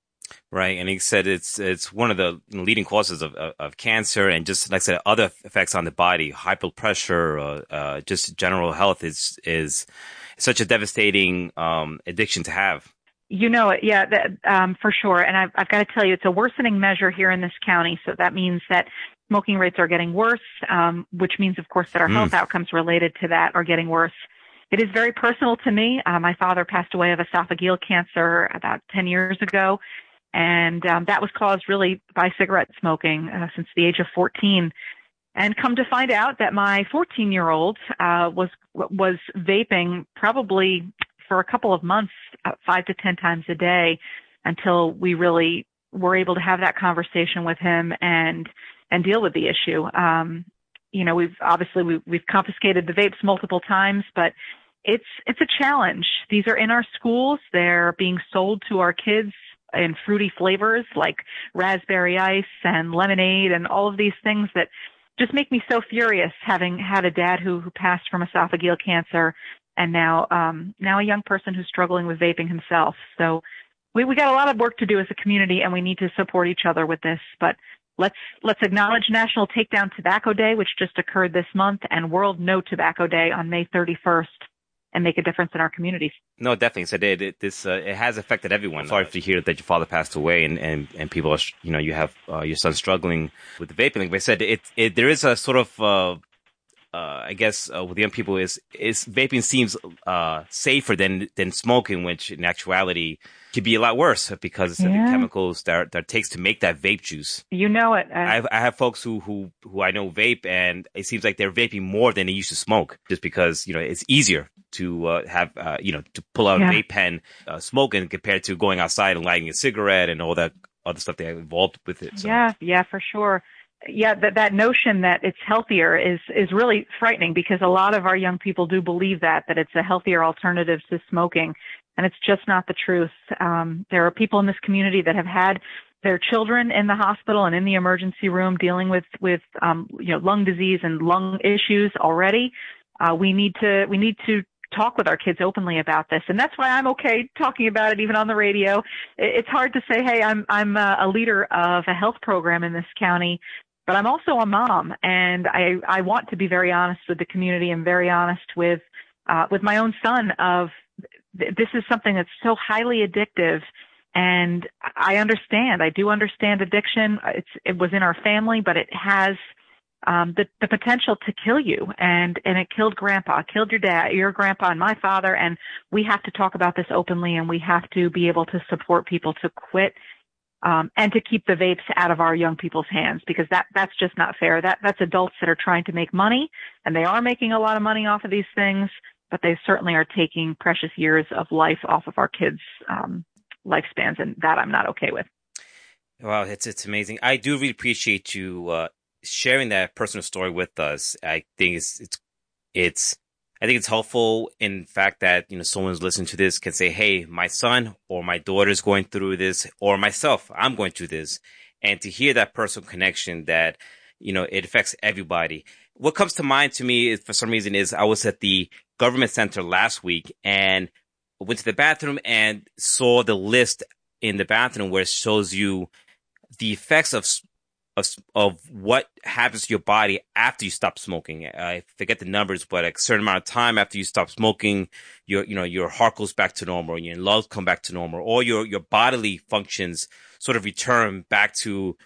Right, and he said it's it's one of the leading causes of, of, of cancer, and just like I said, other effects on the body, high blood pressure, uh, uh, just general health is is such a devastating um, addiction to have. You know it, yeah, that, um, for sure. And I've, I've got to tell you, it's a worsening measure here in this county. So that means that smoking rates are getting worse, um, which means, of course, that our mm. health outcomes related to that are getting worse. It is very personal to me. Uh, my father passed away of esophageal cancer about ten years ago. And um, that was caused really by cigarette smoking uh, since the age of fourteen. And come to find out that my fourteen-year-old uh, was was vaping probably for a couple of months, uh, five to ten times a day, until we really were able to have that conversation with him and and deal with the issue. Um, you know, we've obviously we, we've confiscated the vapes multiple times, but it's it's a challenge. These are in our schools. They're being sold to our kids in fruity flavors like raspberry ice and lemonade and all of these things that just make me so furious, having had a dad who, who passed from esophageal cancer and now um, now a young person who's struggling with vaping himself. So we, we got a lot of work to do as a community, and we need to support each other with this. But let's let's acknowledge National Takedown Tobacco Day, which just occurred this month, and World No Tobacco Day on May thirty-first. And make a difference in our communities. No, definitely. So it, it, this uh, it has affected everyone. Sorry to hear that your father passed away, and, and, and people are, you know, you have uh, your son struggling with the vaping. Like I said, it, it there is a sort of, uh, uh, I guess, uh, with young people is is vaping seems uh, safer than than smoking, which in actuality could be a lot worse because yeah. of the chemicals that that it takes to make that vape juice. You know it. Uh, I have, I have folks who, who who I know vape, and it seems like they're vaping more than they used to smoke, just because you know it's easier to uh, have, uh, you know, to pull out yeah. a vape pen, uh, smoking compared to going outside and lighting a cigarette and all that other stuff that involved with it. So. Yeah, yeah, for sure. Yeah, that that notion that it's healthier is is really frightening, because a lot of our young people do believe that, that it's a healthier alternative to smoking, and it's just not the truth. Um, there are people in this community that have had their children in the hospital and in the emergency room dealing with with um, you know lung disease and lung issues already. Uh, we need to we need to talk with our kids openly about this. And that's why I'm okay talking about it even on the radio. It's hard to say, hey, I'm I'm a leader of a health program in this county, but I'm also a mom, and I, I want to be very honest with the community and very honest with uh, with my own son of th- this is something that's so highly addictive. And I understand, I do understand addiction. It's, it was in our family, but it has Um, the, the potential to kill you, and, and it killed grandpa, killed your dad, your grandpa and my father. And we have to talk about this openly, and we have to be able to support people to quit, um, and to keep the vapes out of our young people's hands, because that, that's just not fair. That, that's adults that are trying to make money, and they are making a lot of money off of these things, but they certainly are taking precious years of life off of our kids' um, lifespans. And that I'm not okay with. Wow. It's, it's amazing. I do really appreciate you, uh, sharing that personal story with us. I think it's, it's, it's, I think it's helpful in fact that, you know, someone's listening to this can say, hey, my son or my daughter's going through this, or myself, I'm going through this. And to hear that personal connection that, you know, it affects everybody. What comes to mind to me is, for some reason, is I was at the government center last week and went to the bathroom and saw the list in the bathroom where it shows you the effects of Of, of what happens to your body after you stop smoking. I forget the numbers, but a certain amount of time after you stop smoking, your, you know, your heart goes back to normal, your lungs come back to normal, or your, your bodily functions sort of return back to,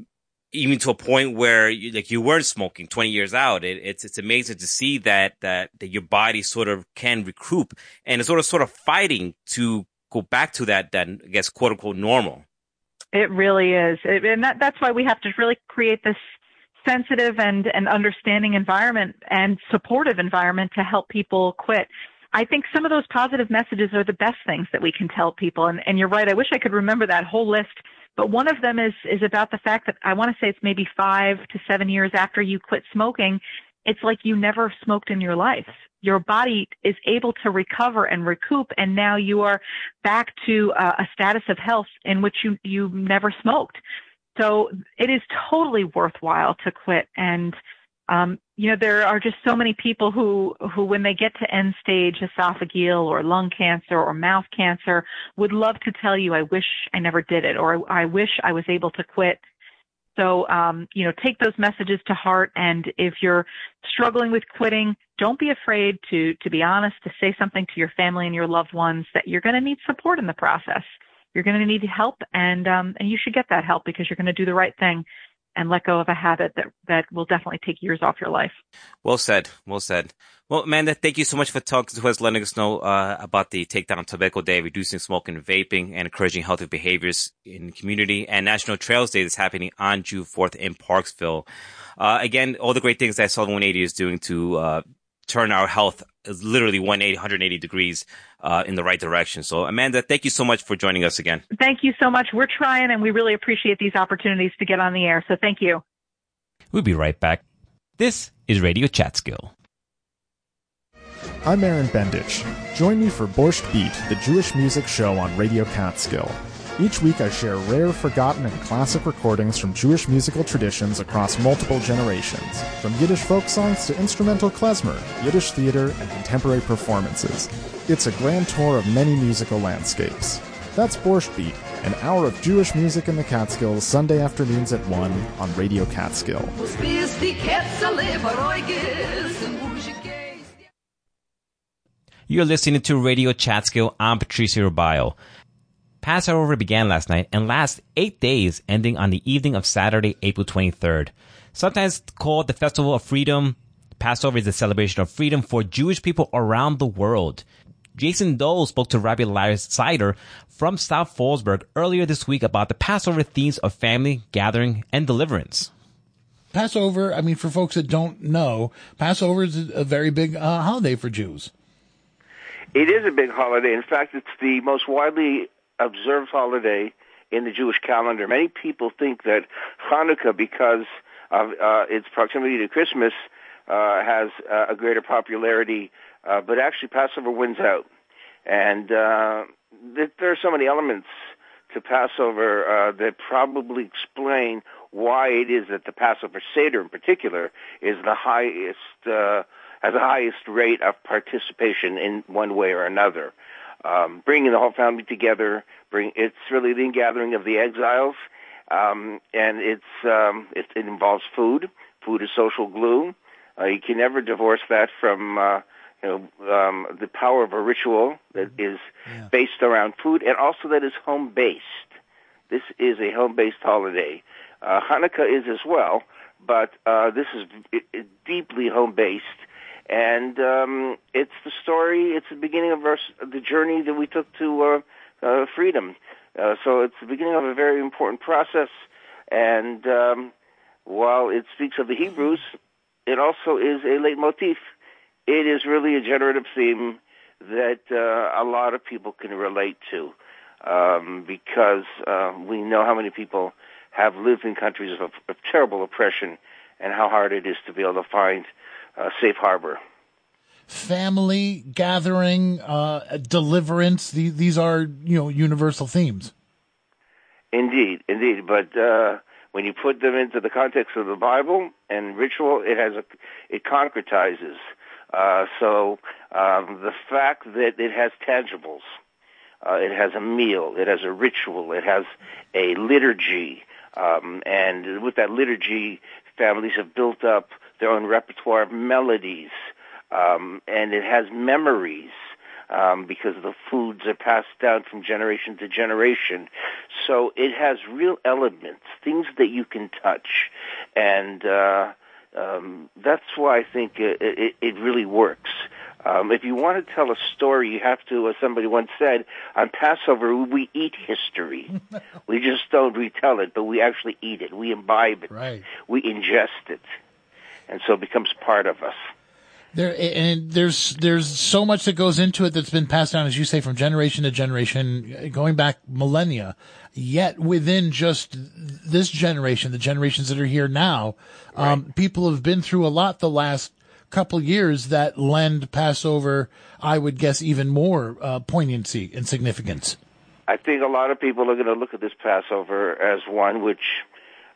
even to a point where you, like you weren't smoking twenty years out. It, it's, it's amazing to see that, that, that your body sort of can recoup, and it's sort of, sort of fighting to go back to that, that, I guess, quote unquote, normal. It really is. It, and that, that's why we have to really create this sensitive and, and understanding environment and supportive environment to help people quit. I think some of those positive messages are the best things that we can tell people. And, and you're right. I wish I could remember that whole list. But one of them is, is about the fact that I want to say it's maybe five to seven years after you quit smoking. It's like you never smoked in your life. Your body is able to recover and recoup, and now you are back to uh, a status of health in which you, you never smoked. So it is totally worthwhile to quit. And, um, you know, there are just so many people who, who when they get to end stage esophageal or lung cancer or mouth cancer would love to tell you, I wish I never did it, or I wish I was able to quit. So, um, you know, take those messages to heart. And if you're struggling with quitting, don't be afraid to, to be honest, to say something to your family and your loved ones that you're going to need support in the process. You're going to need help, and, um, and you should get that help because you're going to do the right thing and let go of a habit that, that will definitely take years off your life. Well said. Well said. Well, Amanda, thank you so much for talking to us, letting us know uh, about the Takedown Tobacco Day, reducing smoking and vaping, and encouraging healthy behaviors in the community, and National Trails Day that's happening on June fourth in Parksville. Uh, again, all the great things that Southern one eighty is doing to uh, turn our health literally one hundred eighty degrees uh, in the right direction. So, Amanda, thank you so much for joining us again. Thank you so much. We're trying, and we really appreciate these opportunities to get on the air. So thank you. We'll be right back. This is Radio Chatskill. I'm Aaron Bendich. Join me for Borscht Beat, the Jewish music show on Radio Catskill. Each week I share rare, forgotten, and classic recordings from Jewish musical traditions across multiple generations, from Yiddish folk songs to instrumental klezmer, Yiddish theater, and contemporary performances. It's a grand tour of many musical landscapes. That's Borscht Beat, an hour of Jewish music in the Catskills, Sunday afternoons at one on Radio Catskill. You're listening to Radio Chatskill. I'm Patricio Rubio. Passover began last night and lasts eight days, ending on the evening of Saturday, April twenty-third. Sometimes called the Festival of Freedom, Passover is a celebration of freedom for Jewish people around the world. Jason Dole spoke to Rabbi Larry Sider from South Fallsburg earlier this week about the Passover themes of family, gathering, and deliverance. Passover, I mean, for folks that don't know, Passover is a very big uh, holiday for Jews. It is a big holiday. In fact, it's the most widely observed holiday in the Jewish calendar. Many people think that Hanukkah, because of uh, its proximity to Christmas, uh, has uh, a greater popularity, uh, but actually Passover wins out. And uh, th- there are so many elements to Passover uh, that probably explain why it is that the Passover Seder in particular is the highest, uh, has the highest rate of participation in one way or another. Um, bringing the whole family together, bring it's really the gathering of the exiles, um, and it's um, it, it involves food. Food is social glue. Uh, you can never divorce that from uh, you know um, the power of a ritual that is yeah. based around food, and also that is home based. This is a home based holiday. Uh, Hanukkah is as well, but uh, this is it, it deeply home based. And um, it's the story, it's the beginning of our, the journey that we took to uh, uh, freedom. Uh, so it's the beginning of a very important process. And um, while it speaks of the Hebrews, it also is a leitmotif. It is really a generative theme that uh, a lot of people can relate to um, because uh, we know how many people have lived in countries of, of terrible oppression and how hard it is to be able to find Uh, safe harbor. Family, gathering, uh, deliverance, these, these are, you know, universal themes. Indeed, indeed. But uh, when you put them into the context of the Bible and ritual, it has a, it concretizes. Uh, so um, the fact that it has tangibles, uh, it has a meal, it has a ritual, it has a liturgy, um, and with that liturgy, families have built up their own repertoire of melodies, um, and it has memories um, because the foods are passed down from generation to generation. So it has real elements, things that you can touch, and uh, um, that's why I think it, it, it really works. Um, if you want to tell a story, you have to, as somebody once said, on Passover, we eat history. We just don't retell it, but we actually eat it. We imbibe it. Right. We ingest it. And so it becomes part of us. There and there's there's so much that goes into it that's been passed down, as you say, from generation to generation, going back millennia. Yet within just this generation, the generations that are here now, right. um, people have been through a lot the last couple years that lend Passover, I would guess, even more uh, poignancy and significance. I think a lot of people are going to look at this Passover as one which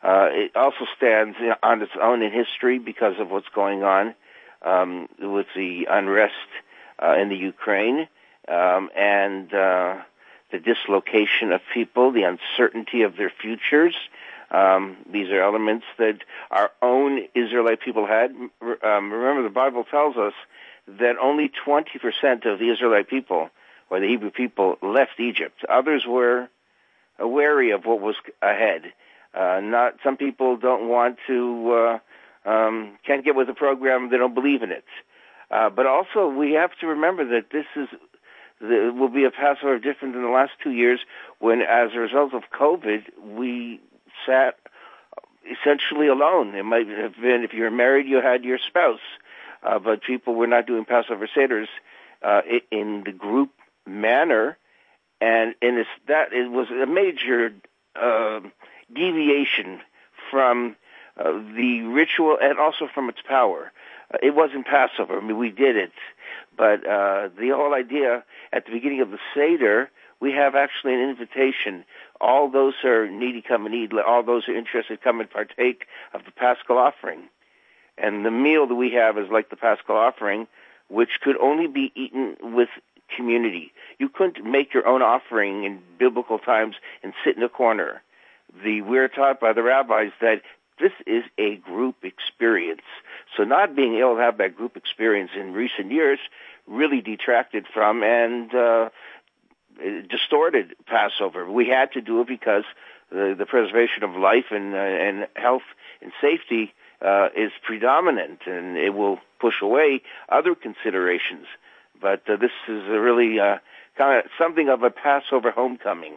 Uh, it also stands on its own in history because of what's going on um, with the unrest uh, in the Ukraine um, and uh, the dislocation of people, the uncertainty of their futures. Um, these are elements that our own Israelite people had. Um, remember, the Bible tells us that only twenty percent of the Israelite people, or the Hebrew people, left Egypt. Others were wary of what was ahead. Uh, not some people don't want to, uh, um, can't get with the program. They don't believe in it. Uh, but also, we have to remember that this is the, will be a Passover different than the last two years, when, as a result of COVID, we sat essentially alone. It might have been, if you were married, you had your spouse, uh, but people were not doing Passover Seders uh, in the group manner, and and it's, that it was a major uh, deviation from uh, the ritual and also from its power. Uh, it wasn't Passover. I mean, we did it, but uh, the whole idea at the beginning of the Seder, we have actually an invitation. All those who are needy come and eat. All those who are interested come and partake of the Paschal offering. And the meal that we have is like the Paschal offering, which could only be eaten with community. You couldn't make your own offering in biblical times and sit in a corner. The, we're taught by the rabbis that this is a group experience. So not being able to have that group experience in recent years really detracted from and uh, distorted Passover. We had to do it because the, the preservation of life and, uh, and health and safety uh, is predominant, and it will push away other considerations. But uh, this is a really uh, kind of something of a Passover homecoming.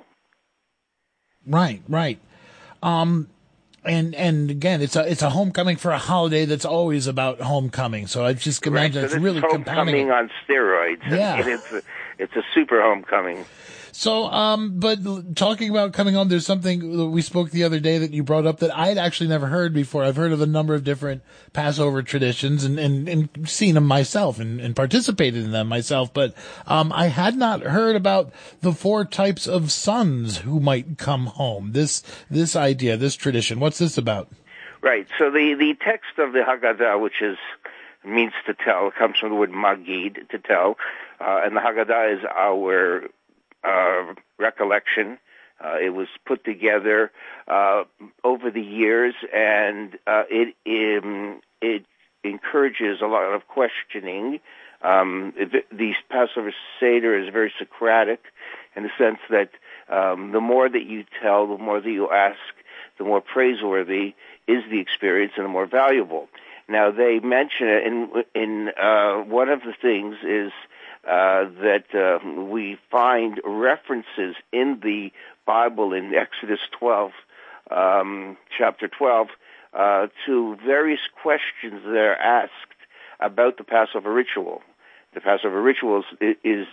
Right, right. Um, and and again, it's a it's a homecoming for a holiday that's always about homecoming. So I just imagine right. so it's really homecoming on steroids. Yeah, and it's a, it's a super homecoming. So, um, but talking about coming home, there's something that we spoke the other day that you brought up that I had actually never heard before. I've heard of a number of different Passover traditions and, and, and seen them myself and, and participated in them myself, but um, I had not heard about the four types of sons who might come home. This this idea, this tradition. What's this about? Right. So the, the text of the Haggadah, which is means to tell, comes from the word magid, to tell, uh, and the Haggadah is our Uh, recollection. Uh, it was put together uh, over the years, and uh, it, it it encourages a lot of questioning. Um, it, the Passover Seder is very Socratic in the sense that um, the more that you tell, the more that you ask, the more praiseworthy is the experience and the more valuable. Now, they mention it in, in uh, one of the things is Uh, that uh, we find references in the Bible in Exodus twelve, um, chapter twelve, uh, to various questions that are asked about the Passover ritual. The Passover ritual is, is,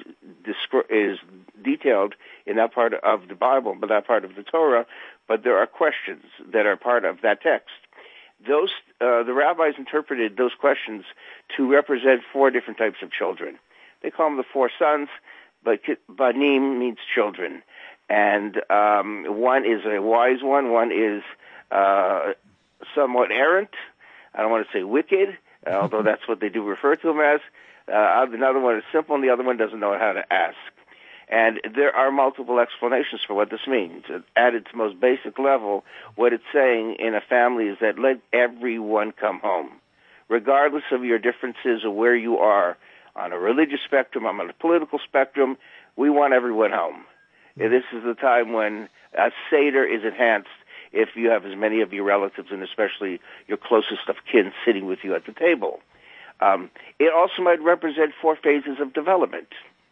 is detailed in that part of the Bible, but that part of the Torah, but there are questions that are part of that text. Those uh, the rabbis interpreted those questions to represent four different types of children. They call them the four sons, but banim means children. And um, one is a wise one, one is uh, somewhat errant. I don't want to say wicked, although that's what they do refer to him as. Uh, another one is simple, and the other one doesn't know how to ask. And there are multiple explanations for what this means. At its most basic level, what it's saying in a family is that let everyone come home, regardless of your differences or where you are. On a religious spectrum, on a political spectrum, we want everyone home. This is the time when a Seder is enhanced if you have as many of your relatives and especially your closest of kin sitting with you at the table. Um, it also might represent four phases of development.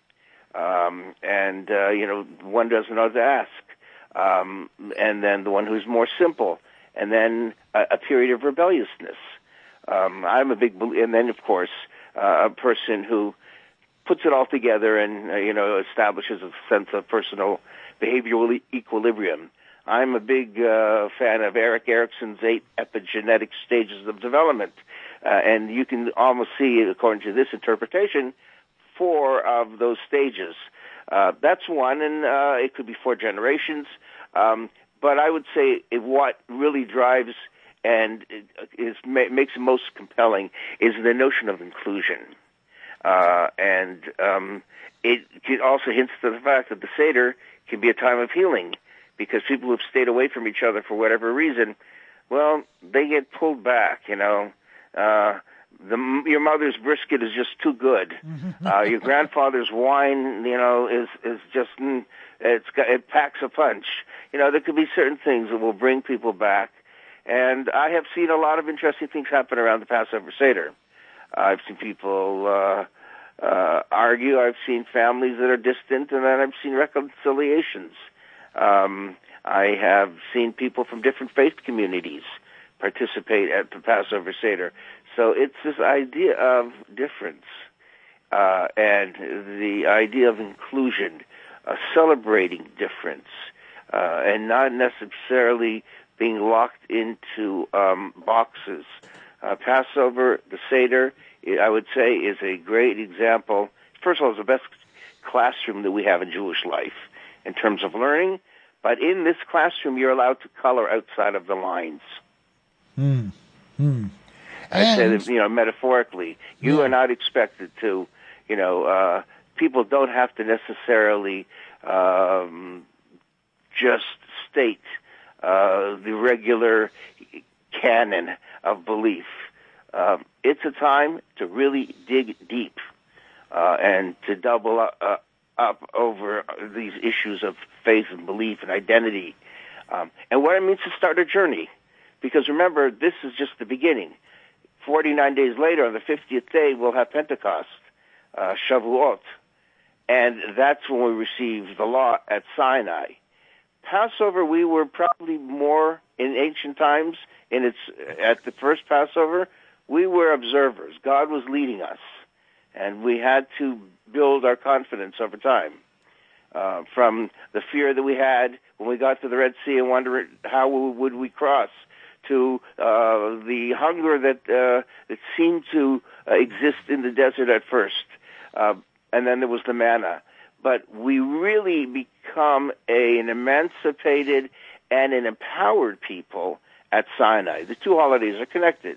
Um, and, uh, you know, one doesn't know to ask. Um, and then the one who's more simple. And then a, a period of rebelliousness. Um, I'm a big believer. And then, of course, Uh, a person who puts it all together and, uh, you know, establishes a sense of personal behavioral e- equilibrium. I'm a big uh, fan of Eric Erickson's eight epigenetic stages of development. Uh, and you can almost see, according to this interpretation, four of those stages. Uh, that's one, and uh, it could be four generations. Um, but I would say it, what really drives and is, makes it most compelling is the notion of inclusion. Uh, and um, it, it also hints to the fact that the Seder can be a time of healing, because people who've stayed away from each other for whatever reason, well, they get pulled back, you know. Uh, the, your mother's brisket is just too good. Uh, your grandfather's wine, you know, is, is just, it's got, it packs a punch. You know, there could be certain things that will bring people back. And I have seen a lot of interesting things happen around the Passover Seder. I've seen people uh, uh, argue. I've seen families that are distant, and then I've seen reconciliations. Um, I have seen people from different faith communities participate at the Passover Seder. So it's this idea of difference uh, and the idea of inclusion, uh, celebrating difference, uh, and not necessarily being locked into um, boxes. Uh, Passover, the Seder, I would say, is a great example. First of all, it's the best classroom that we have in Jewish life in terms of learning. But in this classroom, you're allowed to color outside of the lines. Hmm. Hmm. I say that, you know, metaphorically, you yeah. are not expected to, you know, uh, people don't have to necessarily um, just state uh, the regular canon of belief. Um, it's a time to really dig deep uh, and to double up, uh, up over these issues of faith and belief and identity. Um, and what it means to start a journey. Because remember, this is just the beginning. forty-nine days later, on the fiftieth day, we'll have Pentecost, uh, Shavuot. And that's when we received the law at Sinai. Passover, we were probably more in ancient times, in its at the first Passover, we were observers. God was leading us, and we had to build our confidence over time. Uh, from the fear that we had when we got to the Red Sea and wondered how would we cross, to uh, the hunger that uh, that seemed to uh, exist in the desert at first, uh, and then there was the manna. But we really become a, an emancipated and an empowered people at Sinai. The two holidays are connected,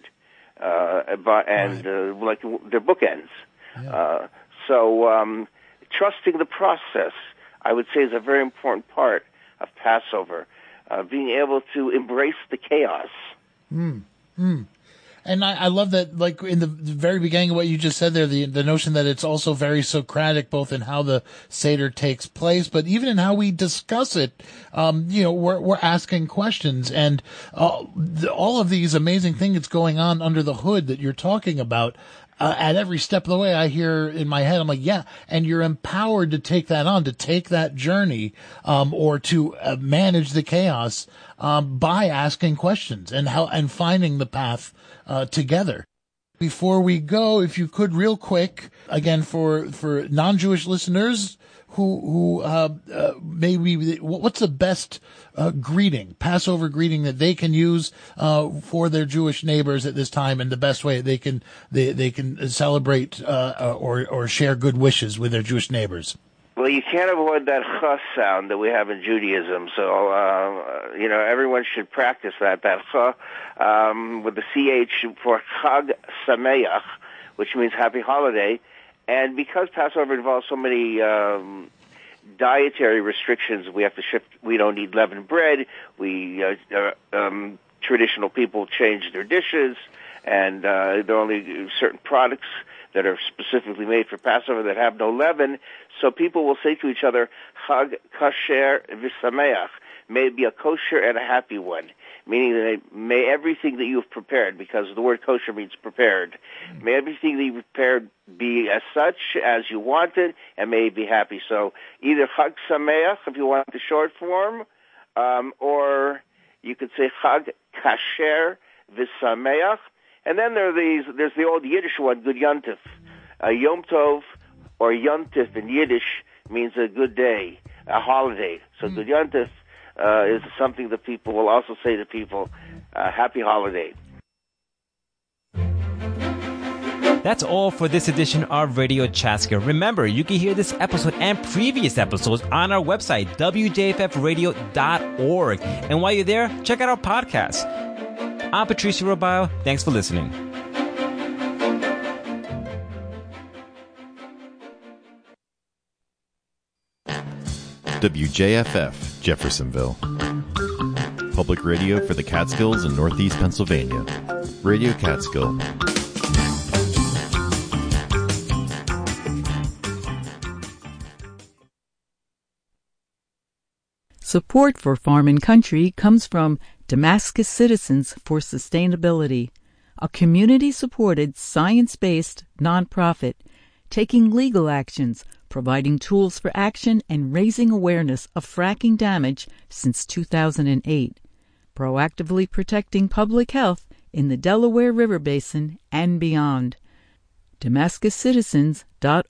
uh, but, and uh, like they're bookends. Yeah. Uh, so um, trusting the process, I would say, is a very important part of Passover. Uh, being able to embrace the chaos. Mm, mm. And I, I love that, like in the very beginning of what you just said there, the the notion that it's also very Socratic, both in how the Seder takes place, but even in how we discuss it. Um, you know, we're we're asking questions, and uh, the, all of these amazing things going on under the hood that you're talking about. Uh, at every step of the way, I hear in my head, I'm like, yeah, and you're empowered to take that on, to take that journey, um, or to uh, manage the chaos, um, by asking questions and how, and finding the path, uh, together. Before we go, if you could real quick, again, for, for non-Jewish listeners, who, who, uh, uh, maybe, what's the best, uh, greeting, Passover greeting that they can use, uh, for their Jewish neighbors at this time, and the best way they can, they, they can celebrate, uh, or, or share good wishes with their Jewish neighbors? Well, you can't avoid that chas sound that we have in Judaism, so, uh, you know, everyone should practice that, that chas, um, with the C H for Chag Sameach, which means happy holiday. And because Passover involves so many um, dietary restrictions, we have to shift. We don't eat leavened bread. We uh, uh, um, traditional people change their dishes, and uh, there are only certain products that are specifically made for Passover that have no leaven. So people will say to each other, "Chag kasher v'sameach," may it be a kosher and a happy one. Meaning that may everything that you've prepared, because the word kosher means prepared, may everything that you've prepared be as such as you wanted, and may it be happy. So either Chag Sameach, if you want the short form, um, or you could say Chag Kasher V'Sameach. And then there are these, there's the old Yiddish one, Good Yontif. Uh, Yom Tov, or Yontif in Yiddish, means a good day, a holiday. So mm. Good Yontif Uh, is something that people will also say to people, uh, happy holiday. That's all for this edition of Radio Chatskill. Remember, you can hear this episode and previous episodes on our website, w j f f radio dot org. And while you're there, check out our podcast. I'm Patricio Robayo. Thanks for listening. W J F F, Jeffersonville. Public radio for the Catskills in Northeast Pennsylvania. Radio Catskill. Support for Farm and Country comes from Damascus Citizens for Sustainability, a community-supported, science-based nonprofit taking legal actions, providing tools for action, and raising awareness of fracking damage since two thousand eight, proactively protecting public health in the Delaware River Basin and beyond. Damascus Citizens dot